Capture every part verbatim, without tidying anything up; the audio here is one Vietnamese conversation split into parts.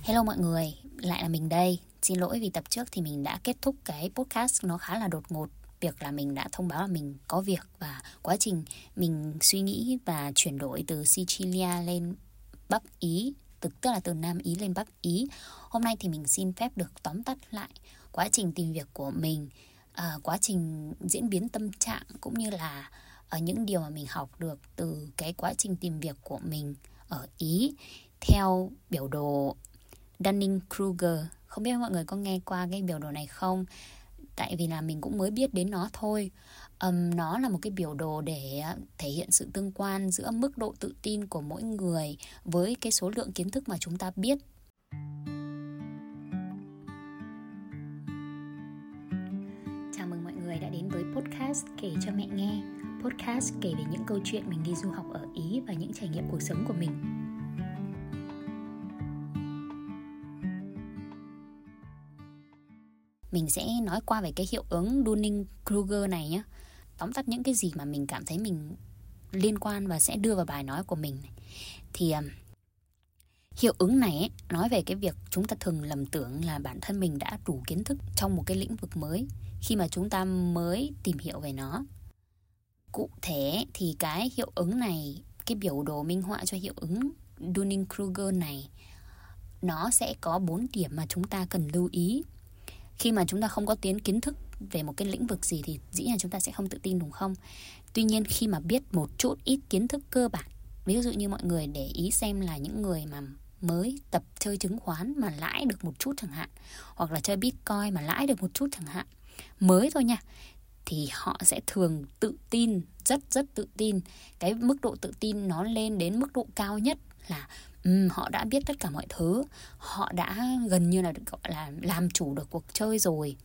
Hello mọi người, lại là mình đây. Xin lỗi vì tập trước thì mình đã kết thúc cái podcast nó khá là đột ngột. Việc là mình đã thông báo là mình có việc và quá trình mình suy nghĩ và chuyển đổi từ Sicilia lên Bắc Ý, tức là từ Nam Ý lên Bắc Ý. Hôm nay thì mình xin phép được tóm tắt lại quá trình tìm việc của mình, à, quá trình diễn biến tâm trạng cũng như là ở những điều mà mình học được từ cái quá trình tìm việc của mình ở Ý theo biểu đồ Dunning-Kruger. Không biết mọi người có nghe qua cái biểu đồ này không? Tại vì là mình cũng mới biết đến nó thôi. um, Nó là một cái biểu đồ để thể hiện sự tương quan giữa mức độ tự tin của mỗi người với cái số lượng kiến thức mà chúng ta biết. Chào mừng mọi người đã đến với podcast Kể cho mẹ nghe. Podcast kể về những câu chuyện mình đi du học ở Ý và những trải nghiệm cuộc sống của mình. Mình sẽ nói qua về cái hiệu ứng Dunning-Kruger này nhé. Tóm tắt những cái gì mà mình cảm thấy mình liên quan và sẽ đưa vào bài nói của mình. Thì um, hiệu ứng này ấy, nói về cái việc chúng ta thường lầm tưởng là bản thân mình đã đủ kiến thức trong một cái lĩnh vực mới khi mà chúng ta mới tìm hiểu về nó. Cụ thể thì cái hiệu ứng này, cái biểu đồ minh họa cho hiệu ứng Dunning-Kruger này, nó sẽ có bốn điểm mà chúng ta cần lưu ý. Khi mà chúng ta không có tiến kiến thức về một cái lĩnh vực gì thì dĩ nhiên chúng ta sẽ không tự tin, đúng không? Tuy nhiên khi mà biết một chút ít kiến thức cơ bản, ví dụ như mọi người để ý xem là những người mà mới tập chơi chứng khoán mà lãi được một chút chẳng hạn, hoặc là chơi Bitcoin mà lãi được một chút chẳng hạn, mới thôi nha, thì họ sẽ thường tự tin, rất rất tự tin. Cái mức độ tự tin nó lên đến mức độ cao nhất là um, họ đã biết tất cả mọi thứ, họ đã gần như là gọi là làm chủ được cuộc chơi rồi.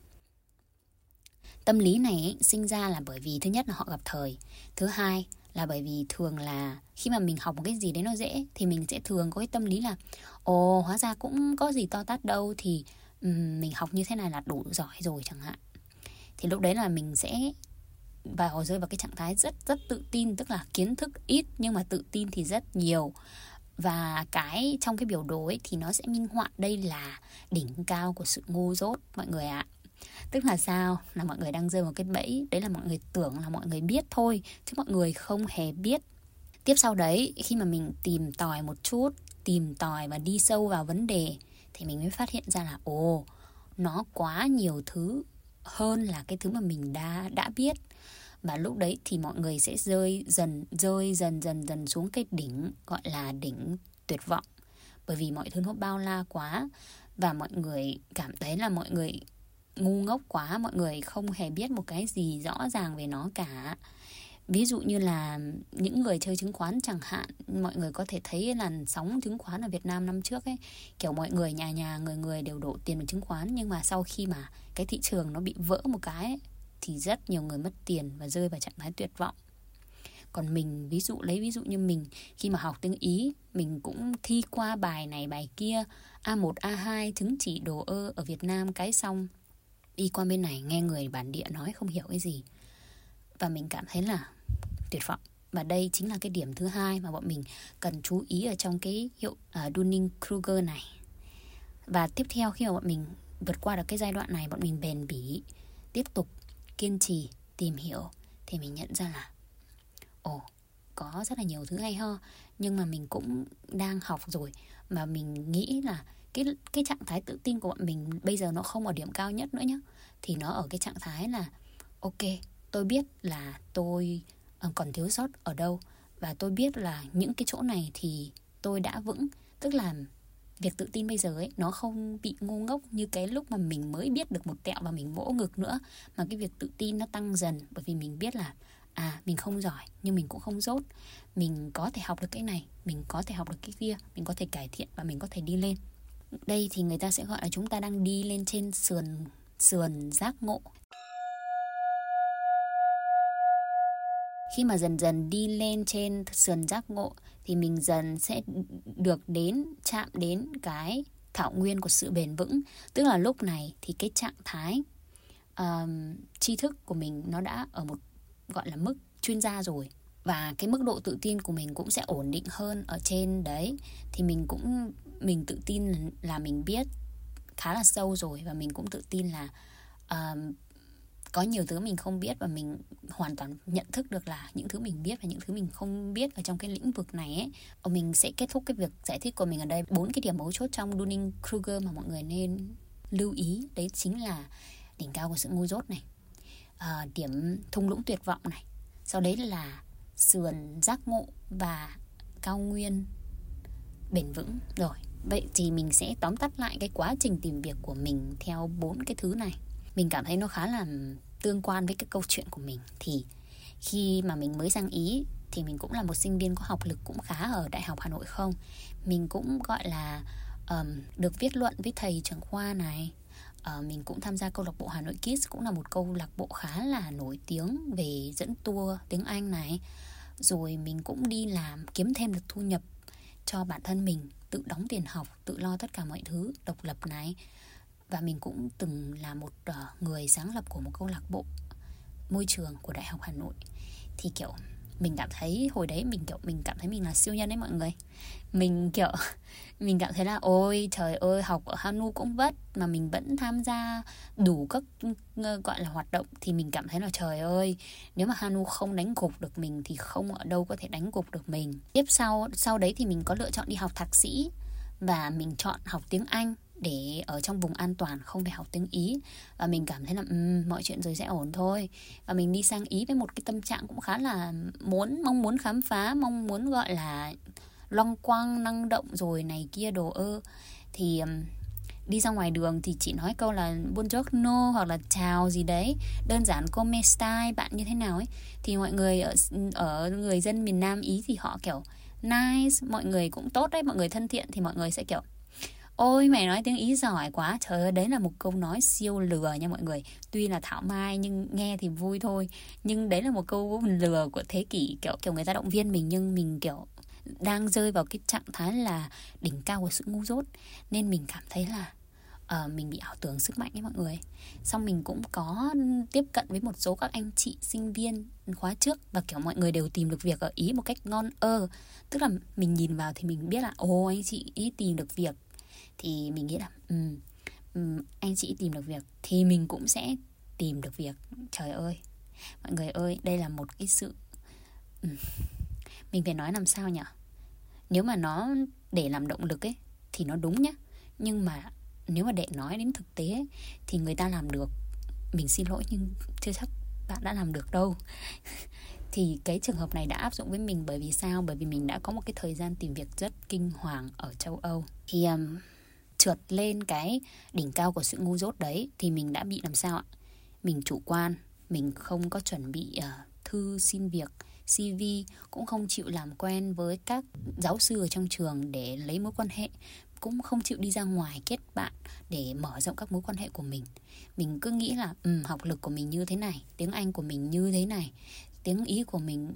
Tâm lý này ấy, sinh ra là bởi vì thứ nhất là họ gặp thời, thứ hai là bởi vì thường là khi mà mình học một cái gì đấy nó dễ thì mình sẽ thường có cái tâm lý là ồ, hóa ra cũng có gì to tát đâu, thì um, mình học như thế này là đủ giỏi rồi chẳng hạn. Thì lúc đấy là mình sẽ vào rơi vào cái trạng thái rất rất tự tin, tức là kiến thức ít nhưng mà tự tin thì rất nhiều. Và cái trong cái biểu đồ ấy thì nó sẽ minh họa đây là đỉnh cao của sự ngu dốt mọi người ạ. Tức là sao? Là mọi người đang rơi vào cái bẫy. Đấy là mọi người tưởng là mọi người biết thôi, chứ mọi người không hề biết. Tiếp sau đấy, khi mà mình tìm tòi một chút, tìm tòi và đi sâu vào vấn đề, thì mình mới phát hiện ra là ồ, nó quá nhiều thứ hơn là cái thứ mà mình đã, đã biết. Và lúc đấy thì mọi người sẽ rơi dần, rơi dần dần dần xuống cái đỉnh gọi là đỉnh tuyệt vọng. Bởi vì mọi thứ nó bao la quá và mọi người cảm thấy là mọi người ngu ngốc quá, mọi người không hề biết một cái gì rõ ràng về nó cả. Ví dụ như là những người chơi chứng khoán chẳng hạn, mọi người có thể thấy làn sóng chứng khoán ở Việt Nam năm trước ấy, kiểu mọi người nhà nhà người người đều đổ tiền vào chứng khoán, nhưng mà sau khi mà cái thị trường nó bị vỡ một cái ấy, thì rất nhiều người mất tiền và rơi vào trạng thái tuyệt vọng. Còn mình, ví dụ lấy ví dụ như mình, khi mà học tiếng Ý, mình cũng thi qua bài này bài kia, A một, A hai, chứng chỉ đồ ơ ở Việt Nam cái xong, đi qua bên này nghe người bản địa nói không hiểu cái gì, và mình cảm thấy là tuyệt vọng. Và đây chính là cái điểm thứ hai mà bọn mình cần chú ý ở trong cái hiệu uh, Dunning-Kruger này. Và tiếp theo, khi mà bọn mình vượt qua được cái giai đoạn này, bọn mình bền bỉ, tiếp tục kiên trì tìm hiểu, thì mình nhận ra là ồ, có rất là nhiều thứ hay ho, nhưng mà mình cũng đang học rồi. Mà mình nghĩ là cái, cái trạng thái tự tin của bọn mình bây giờ nó không ở điểm cao nhất nữa nhé, thì nó ở cái trạng thái là ok, tôi biết là tôi còn thiếu sót ở đâu, và tôi biết là những cái chỗ này thì tôi đã vững. Tức là việc tự tin bây giờ ấy, nó không bị ngu ngốc như cái lúc mà mình mới biết được một tẹo và mình vỗ ngực nữa. Mà cái việc tự tin nó tăng dần, bởi vì mình biết là à, mình không giỏi nhưng mình cũng không dốt. Mình có thể học được cái này, mình có thể học được cái kia, mình có thể cải thiện và mình có thể đi lên. Đây thì người ta sẽ gọi là chúng ta đang đi lên trên sườn, sườn giác ngộ. Khi mà dần dần đi lên trên sườn giác ngộ thì mình dần sẽ được đến, chạm đến cái thảo nguyên của sự bền vững. Tức là lúc này thì cái trạng thái uh, tri thức của mình nó đã ở một gọi là mức chuyên gia rồi. Và cái mức độ tự tin của mình cũng sẽ ổn định hơn ở trên đấy. Thì mình cũng mình tự tin là, là mình biết khá là sâu rồi, và mình cũng tự tin là uh, có nhiều thứ mình không biết, và mình hoàn toàn nhận thức được là những thứ mình biết và những thứ mình không biết ở trong cái lĩnh vực này ấy. Mình sẽ kết thúc cái việc giải thích của mình ở đây. Bốn cái điểm mấu chốt trong Dunning-Kruger mà mọi người nên lưu ý, đấy chính là đỉnh cao của sự ngu dốt này, à, điểm thung lũng tuyệt vọng này, sau đấy là sườn giác ngộ và cao nguyên bền vững. Rồi, vậy thì mình sẽ tóm tắt lại cái quá trình tìm việc của mình theo bốn cái thứ này. Mình cảm thấy nó khá là tương quan với cái câu chuyện của mình. Thì khi mà mình mới sang Ý thì mình cũng là một sinh viên có học lực cũng khá ở Đại học Hà Nội không. Mình cũng gọi là um, được viết luận với thầy trưởng khoa này. uh, Mình cũng tham gia câu lạc bộ Hà Nội Kids, cũng là một câu lạc bộ khá là nổi tiếng về dẫn tour tiếng Anh này. Rồi mình cũng đi làm kiếm thêm được thu nhập cho bản thân mình, tự đóng tiền học, tự lo tất cả mọi thứ, độc lập này. Và mình cũng từng là một uh, người sáng lập của một câu lạc bộ môi trường của Đại học Hà Nội. Thì kiểu mình cảm thấy hồi đấy mình kiểu mình cảm thấy mình là siêu nhân đấy mọi người. Mình kiểu mình cảm thấy là ôi trời ơi, học ở Hanu cũng vất mà mình vẫn tham gia đủ các gọi là hoạt động, thì mình cảm thấy là trời ơi, nếu mà Hanu không đánh gục được mình thì không ở đâu có thể đánh gục được mình. Tiếp sau sau đấy thì mình có lựa chọn đi học thạc sĩ, và mình chọn học tiếng Anh để ở trong vùng an toàn, không phải học tiếng Ý. Và mình cảm thấy là um, mọi chuyện rồi sẽ ổn thôi. Và mình đi sang Ý với một cái tâm trạng cũng khá là muốn mong muốn khám phá, mong muốn gọi là loong quang, năng động rồi này kia đồ ơ. Thì um, đi ra ngoài đường thì chỉ nói câu là buongiorno hoặc là chào gì đấy, đơn giản come stai, bạn như thế nào ấy. Thì mọi người ở, ở người dân miền Nam Ý thì họ kiểu nice, mọi người cũng tốt đấy, mọi người thân thiện, thì mọi người sẽ kiểu ôi mày nói tiếng Ý giỏi quá. Trời ơi, đấy là một câu nói siêu lừa nha mọi người. Tuy là thảo mai nhưng nghe thì vui thôi, nhưng đấy là một câu lừa của thế kỷ. Kiểu kiểu người ta động viên mình, nhưng mình kiểu đang rơi vào cái trạng thái là đỉnh cao của sự ngu dốt, nên mình cảm thấy là uh, mình bị ảo tưởng sức mạnh ấy mọi người. Xong mình cũng có tiếp cận với một số các anh chị sinh viên khóa trước, và kiểu mọi người đều tìm được việc ở Ý một cách ngon ơ. Tức là mình nhìn vào thì mình biết là ồ, anh chị ý tìm được việc. Thì mình nghĩ là um, um, anh chị tìm được việc thì mình cũng sẽ tìm được việc. Trời ơi, mọi người ơi, đây là một cái sự um, mình phải nói làm sao nhỉ? Nếu mà nó để làm động lực ấy thì nó đúng nhá. Nhưng mà nếu mà để nói đến thực tế ấy, thì người ta làm được. Mình xin lỗi nhưng chưa chắc bạn đã làm được đâu. Thì cái trường hợp này đã áp dụng với mình bởi vì sao? Bởi vì mình đã có một cái thời gian tìm việc rất kinh hoàng ở châu Âu. Thì um, trượt lên cái đỉnh cao của sự ngu dốt đấy thì mình đã bị làm sao ạ? Mình chủ quan, mình không có chuẩn bị uh, thư xin việc, xê vê, cũng không chịu làm quen với các giáo sư ở trong trường để lấy mối quan hệ, cũng không chịu đi ra ngoài kết bạn để mở rộng các mối quan hệ của mình. Mình cứ nghĩ là um, học lực của mình như thế này, tiếng Anh của mình như thế này, tiếng Ý của mình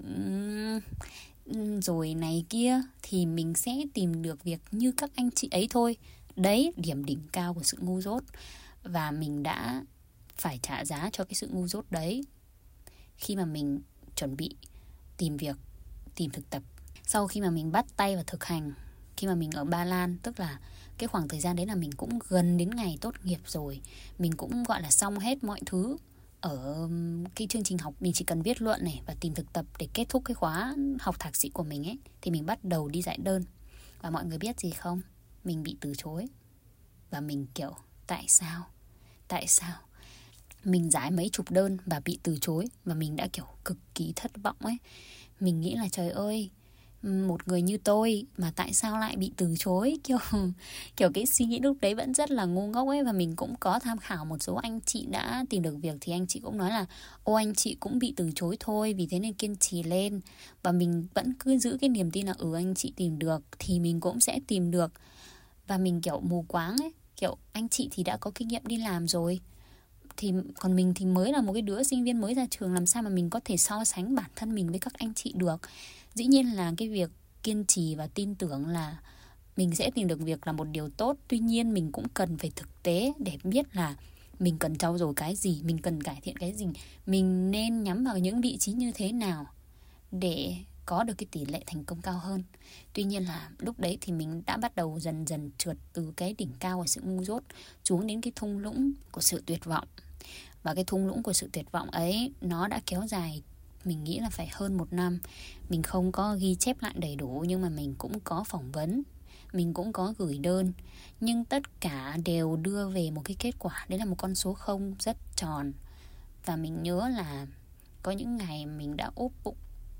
um, rồi này kia, thì mình sẽ tìm được việc như các anh chị ấy thôi. Đấy, điểm đỉnh cao của sự ngu dốt. Và mình đã phải trả giá cho cái sự ngu dốt đấy khi mà mình chuẩn bị tìm việc, tìm thực tập. Sau khi mà mình bắt tay vào thực hành, khi mà mình ở Ba Lan, tức là cái khoảng thời gian đấy là mình cũng gần đến ngày tốt nghiệp rồi. Mình cũng gọi là xong hết mọi thứ ở cái chương trình học. Mình chỉ cần viết luận này và tìm thực tập để kết thúc cái khóa học thạc sĩ của mình ấy. Thì mình bắt đầu đi giải đơn. Và mọi người biết gì không? Mình bị từ chối. Và mình kiểu tại sao? Tại sao? Mình giải mấy chục đơn và bị từ chối. Và mình đã kiểu cực kỳ thất vọng ấy. Mình nghĩ là trời ơi, một người như tôi mà tại sao lại bị từ chối. Kiểu kiểu cái suy nghĩ lúc đấy vẫn rất là ngu ngốc ấy. Và mình cũng có tham khảo một số anh chị đã tìm được việc, thì anh chị cũng nói là ô, anh chị cũng bị từ chối thôi, vì thế nên kiên trì lên. Và mình vẫn cứ giữ cái niềm tin là ừ, anh chị tìm được thì mình cũng sẽ tìm được. Và mình kiểu mù quáng ấy. Kiểu anh chị thì đã có kinh nghiệm đi làm rồi, thì còn mình thì mới là một cái đứa sinh viên mới ra trường, làm sao mà mình có thể so sánh bản thân mình với các anh chị được. Dĩ nhiên là cái việc kiên trì và tin tưởng là mình sẽ tìm được việc là một điều tốt. Tuy nhiên mình cũng cần phải thực tế để biết là mình cần trau dồi cái gì, mình cần cải thiện cái gì, mình nên nhắm vào những vị trí như thế nào để có được cái tỷ lệ thành công cao hơn. Tuy nhiên là lúc đấy thì mình đã bắt đầu dần dần trượt từ cái đỉnh cao của sự ngu dốt xuống đến cái thung lũng của sự tuyệt vọng. Và cái thung lũng của sự tuyệt vọng ấy nó đã kéo dài, mình nghĩ là phải hơn một năm. Mình không có ghi chép lại đầy đủ, nhưng mà mình cũng có phỏng vấn, mình cũng có gửi đơn. Nhưng tất cả đều đưa về một cái kết quả, đấy là một con số không rất tròn. Và mình nhớ là có những ngày mình đã úp bụng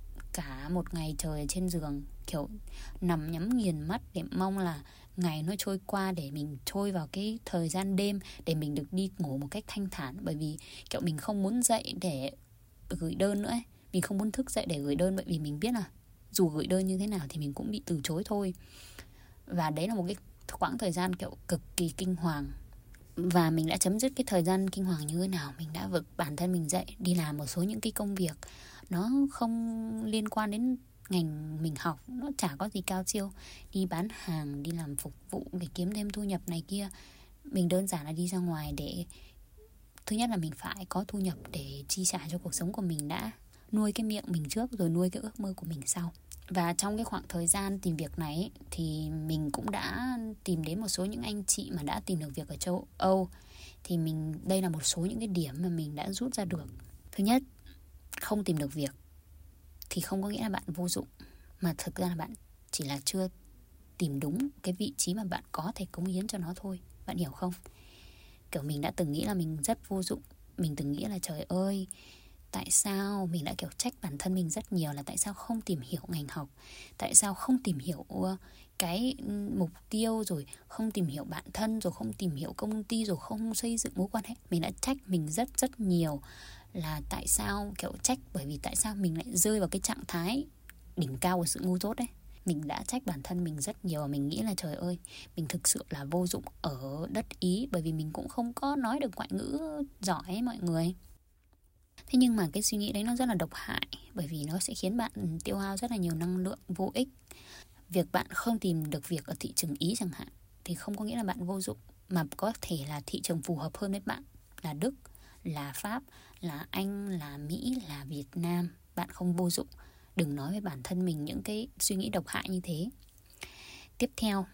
cả một ngày trời ở trên giường, kiểu nằm nhắm nghiền mắt để mong là ngày nó trôi qua, để mình trôi vào cái thời gian đêm, để mình được đi ngủ một cách thanh thản. Bởi vì kiểu mình không muốn dậy để gửi đơn nữa ấy. Mình không muốn thức dậy để gửi đơn, bởi vì mình biết là dù gửi đơn như thế nào thì mình cũng bị từ chối thôi. Và đấy là một cái quãng thời gian kiểu cực kỳ kinh hoàng. Và mình đã chấm dứt cái thời gian kinh hoàng như thế nào? Mình đã vực bản thân mình dậy, đi làm một số những cái công việc nó không liên quan đến ngành mình học, nó chả có gì cao siêu. Đi bán hàng, đi làm phục vụ để kiếm thêm thu nhập này kia. Mình đơn giản là đi ra ngoài để, thứ nhất là mình phải có thu nhập để chi trả cho cuộc sống của mình đã. Nuôi cái miệng mình trước rồi nuôi cái ước mơ của mình sau. Và trong cái khoảng thời gian tìm việc này thì mình cũng đã tìm đến một số những anh chị mà đã tìm được việc ở châu Âu. Thì mình, đây là một số những cái điểm mà mình đã rút ra được. Thứ nhất, không tìm được việc thì không có nghĩa là bạn vô dụng, mà thực ra là bạn chỉ là chưa tìm đúng cái vị trí mà bạn có thể cống hiến cho nó thôi. Bạn hiểu không? Kiểu mình đã từng nghĩ là mình rất vô dụng. Mình từng nghĩ là trời ơi, tại sao mình đã kiểu trách bản thân mình rất nhiều, là tại sao không tìm hiểu ngành học, tại sao không tìm hiểu cái mục tiêu, rồi không tìm hiểu bản thân, rồi không tìm hiểu công ty, rồi không xây dựng mối quan hệ. Mình đã trách mình rất rất nhiều là tại sao, kiểu trách bởi vì tại sao mình lại rơi vào cái trạng thái đỉnh cao của sự ngu dốt đấy. Mình đã trách bản thân mình rất nhiều. Mình nghĩ là trời ơi, mình thực sự là vô dụng ở đất Ý, bởi vì mình cũng không có nói được ngoại ngữ giỏi ấy, mọi người. Thế nhưng mà cái suy nghĩ đấy nó rất là độc hại, bởi vì nó sẽ khiến bạn tiêu hao rất là nhiều năng lượng vô ích. Việc bạn không tìm được việc ở thị trường Ý chẳng hạn thì không có nghĩa là bạn vô dụng, mà có thể là thị trường phù hợp hơn với bạn là Đức, là Pháp, là Anh, là Mỹ, là Việt Nam. Bạn không vô dụng. Đừng nói với bản thân mình những cái suy nghĩ độc hại như thế. Tiếp theo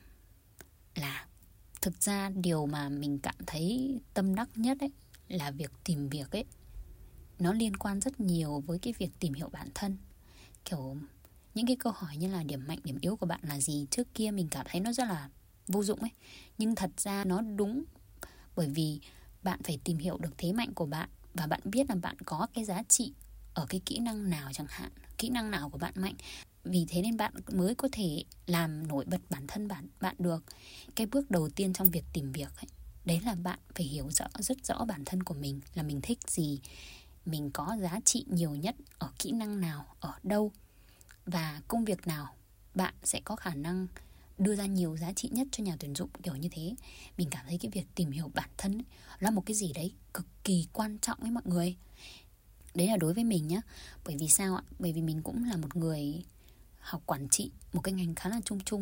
là, thực ra điều mà mình cảm thấy tâm đắc nhất ấy là việc tìm việc ấy, nó liên quan rất nhiều với cái việc tìm hiểu bản thân. Kiểu những cái câu hỏi như là điểm mạnh, điểm yếu của bạn là gì, trước kia mình cảm thấy nó rất là vô dụng ấy. Nhưng thật ra nó đúng, bởi vì bạn phải tìm hiểu được thế mạnh của bạn, và bạn biết là bạn có cái giá trị ở cái kỹ năng nào chẳng hạn, kỹ năng nào của bạn mạnh. Vì thế nên bạn mới có thể làm nổi bật bản thân bạn, bạn được. Cái bước đầu tiên trong việc tìm việc ấy, đấy là bạn phải hiểu rõ, rất rõ bản thân của mình, là mình thích gì, mình có giá trị nhiều nhất ở kỹ năng nào, ở đâu, và công việc nào bạn sẽ có khả năng đưa ra nhiều giá trị nhất cho nhà tuyển dụng, kiểu như thế. Mình cảm thấy cái việc tìm hiểu bản thân ấy, là một cái gì đấy cực kỳ quan trọng ấy mọi người. Đấy là đối với mình nhá. Bởi vì sao ạ? Bởi vì mình cũng là một người học quản trị, một cái ngành khá là chung chung.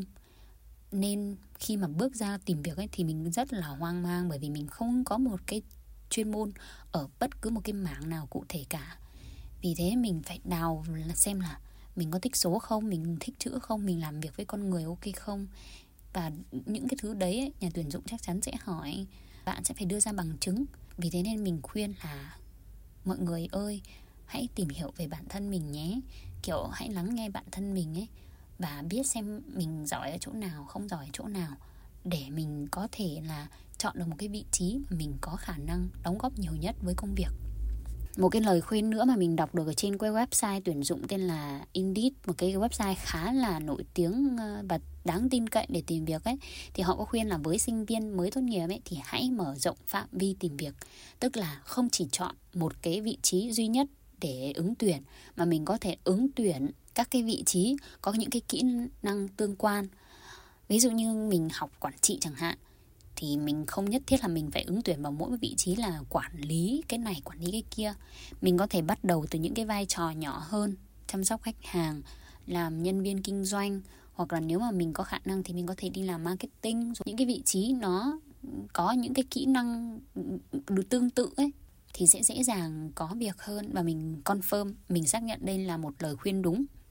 Nên khi mà bước ra tìm việc ấy thì mình rất là hoang mang, bởi vì mình không có một cái chuyên môn ở bất cứ một cái mảng nào cụ thể cả. Vì thế mình phải đào xem là mình có thích số không, mình thích chữ không, mình làm việc với con người ok không. Và những cái thứ đấy ấy, nhà tuyển dụng chắc chắn sẽ hỏi. Bạn sẽ phải đưa ra bằng chứng. Vì thế nên mình khuyên là mọi người ơi, hãy tìm hiểu về bản thân mình nhé. Kiểu hãy lắng nghe bản thân mình ấy, và biết xem mình giỏi ở chỗ nào, không giỏi ở chỗ nào, để mình có thể là chọn được một cái vị trí mà mình có khả năng đóng góp nhiều nhất với công việc. Một cái lời khuyên nữa mà mình đọc được ở trên cái website tuyển dụng tên là Indeed, một cái website khá là nổi tiếng và đáng tin cậy để tìm việc ấy, thì họ có khuyên là với sinh viên mới tốt nghiệp ấy thì hãy mở rộng phạm vi tìm việc. Tức là không chỉ chọn một cái vị trí duy nhất để ứng tuyển, mà mình có thể ứng tuyển các cái vị trí có những cái kỹ năng tương quan. Ví dụ như mình học quản trị chẳng hạn, thì mình không nhất thiết là mình phải ứng tuyển vào mỗi vị trí là quản lý cái này, quản lý cái kia. Mình có thể bắt đầu từ những cái vai trò nhỏ hơn, chăm sóc khách hàng, làm nhân viên kinh doanh, hoặc là nếu mà mình có khả năng thì mình có thể đi làm marketing. Những cái vị trí nó có những cái kỹ năng tương tự ấy thì sẽ dễ dàng có việc hơn. Và mình confirm, mình xác nhận đây là một lời khuyên đúng.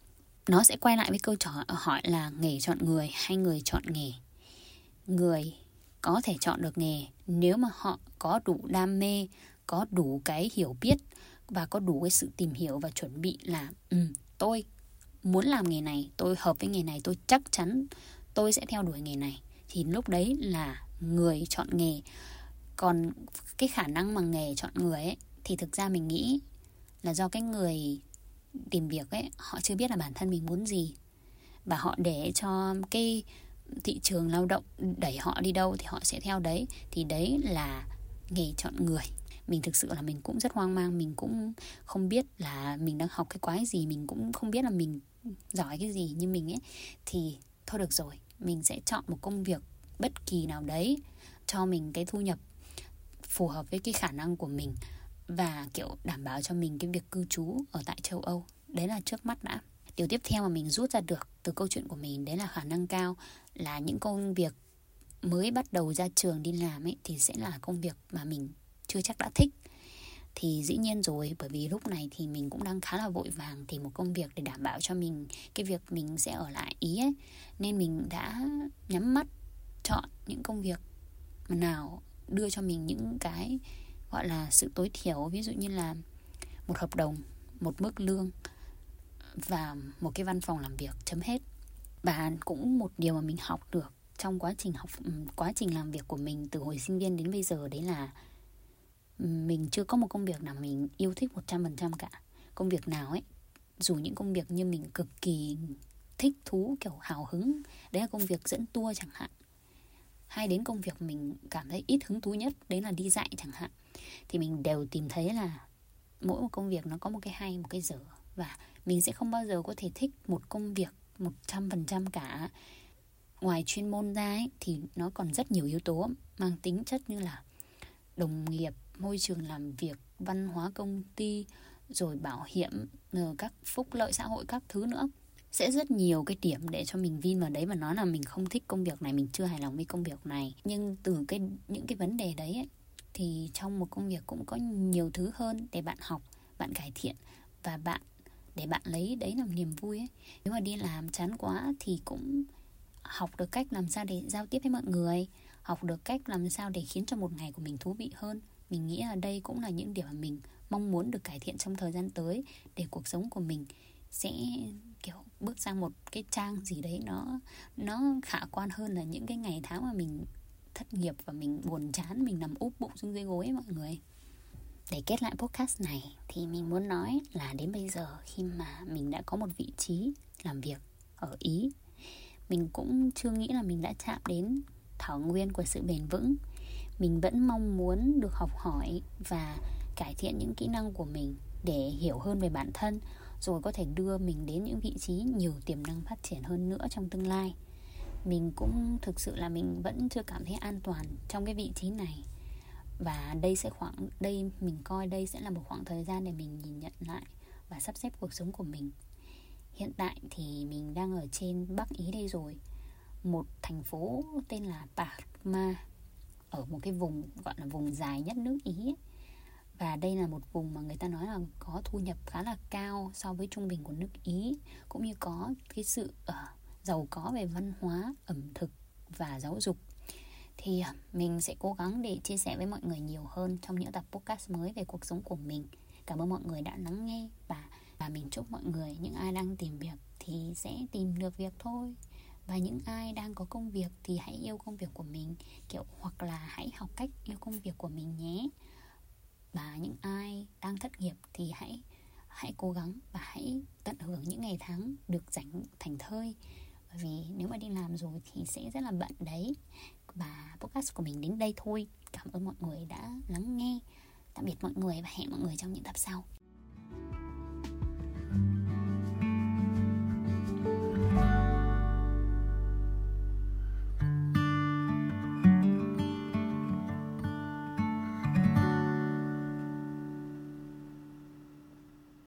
nó sẽ quay lại với câu hỏi hỏi là nghề chọn người hay người chọn nghề. Người có thể chọn được nghề nếu mà họ có đủ đam mê, có đủ cái hiểu biết và có đủ cái sự tìm hiểu và chuẩn bị là ừ, tôi muốn làm nghề này, tôi hợp với nghề này, tôi chắc chắn tôi sẽ theo đuổi nghề này. Thì lúc đấy là người chọn nghề. Còn cái khả năng mà nghề chọn người ấy, thì thực ra mình nghĩ là do cái người tìm việc ấy, họ chưa biết là bản thân mình muốn gì, và họ để cho cái thị trường lao động đẩy họ đi đâu thì họ sẽ theo đấy. Thì đấy là nghề chọn người. Mình thực sự là mình cũng rất hoang mang. Mình cũng không biết là mình đang học cái quái gì, mình cũng không biết là mình giỏi cái gì như mình ấy. Thì thôi được rồi, mình sẽ chọn một công việc bất kỳ nào đấy cho mình cái thu nhập phù hợp với cái khả năng của mình, và kiểu đảm bảo cho mình cái việc cư trú ở tại châu Âu. Đấy là trước mắt đã. Điều tiếp theo mà mình rút ra được từ câu chuyện của mình, đấy là khả năng cao là những công việc mới bắt đầu ra trường đi làm ấy thì sẽ là công việc mà mình chưa chắc đã thích. Thì dĩ nhiên rồi, bởi vì lúc này thì mình cũng đang khá là vội vàng tìm một công việc để đảm bảo cho mình cái việc mình sẽ ở lại Ý ấy. Nên mình đã nhắm mắt chọn những công việc nào đưa cho mình những cái gọi là sự tối thiểu. Ví dụ như là một hợp đồng, một mức lương và một cái văn phòng làm việc, chấm hết. Và cũng một điều mà mình học được trong quá trình học quá trình làm việc của mình từ hồi sinh viên đến bây giờ, đấy là mình chưa có một công việc nào mình yêu thích một trăm phần trăm cả. Công việc nào ấy, dù những công việc như mình cực kỳ thích thú, kiểu hào hứng, đấy là công việc dẫn tour chẳng hạn, hay đến công việc mình cảm thấy ít hứng thú nhất, đấy là đi dạy chẳng hạn, thì mình đều tìm thấy là mỗi một công việc nó có một cái hay, một cái dở. Và mình sẽ không bao giờ có thể thích một công việc một trăm phần trăm cả. Ngoài chuyên môn ra ấy, thì nó còn rất nhiều yếu tố mang tính chất như là đồng nghiệp, môi trường làm việc, văn hóa công ty, rồi bảo hiểm, rồi các phúc lợi xã hội, các thứ nữa. Sẽ rất nhiều cái điểm để cho mình vin vào đấy và nói là mình không thích công việc này, mình chưa hài lòng với công việc này. Nhưng từ cái những cái vấn đề đấy ấy, thì trong một công việc cũng có nhiều thứ hơn để bạn học, bạn cải thiện, và bạn để bạn lấy đấy làm niềm vui ấy. Nếu mà đi làm chán quá thì cũng học được cách làm sao để giao tiếp với mọi người, học được cách làm sao để khiến cho một ngày của mình thú vị hơn. Mình nghĩ là đây cũng là những điểm mà mình mong muốn được cải thiện trong thời gian tới, để cuộc sống của mình sẽ kiểu bước sang một cái trang gì đấy nó nó khả quan hơn là những cái ngày tháng mà mình thất nghiệp và mình buồn chán, mình nằm úp bụng xuống dưới gối ấy, mọi người. Để kết lại podcast này thì mình muốn nói là đến bây giờ, khi mà mình đã có một vị trí làm việc ở Ý, mình cũng chưa nghĩ là mình đã chạm đến thảo nguyên của sự bền vững. Mình vẫn mong muốn được học hỏi và cải thiện những kỹ năng của mình để hiểu hơn về bản thân, rồi có thể đưa mình đến những vị trí nhiều tiềm năng phát triển hơn nữa trong tương lai. Mình cũng thực sự là mình vẫn chưa cảm thấy an toàn trong cái vị trí này. Và đây sẽ khoảng đây mình coi đây sẽ là một khoảng thời gian để mình nhìn nhận lại và sắp xếp cuộc sống của mình. Hiện tại thì mình đang ở trên Bắc Ý đây rồi, một thành phố tên là Parma, ở một cái vùng gọi là vùng dài nhất nước Ý ấy. Và đây là một vùng mà người ta nói là có thu nhập khá là cao so với trung bình của nước Ý, cũng như có cái sự uh, giàu có về văn hóa, ẩm thực và giáo dục. Thì uh, mình sẽ cố gắng để chia sẻ với mọi người nhiều hơn trong những tập podcast mới về cuộc sống của mình. Cảm ơn mọi người đã lắng nghe, và, và mình chúc mọi người, những ai đang tìm việc thì sẽ tìm được việc thôi. Và những ai đang có công việc thì hãy yêu công việc của mình, kiểu hoặc là hãy học cách yêu công việc của mình nhé. Và những ai đang thất nghiệp thì hãy hãy cố gắng và hãy tận hưởng những ngày tháng được rảnh thảnh thơi. Bởi vì nếu mà đi làm rồi thì sẽ rất là bận đấy. Và podcast của mình đến đây thôi. Cảm ơn mọi người đã lắng nghe. Tạm biệt mọi người và hẹn mọi người trong những tập sau.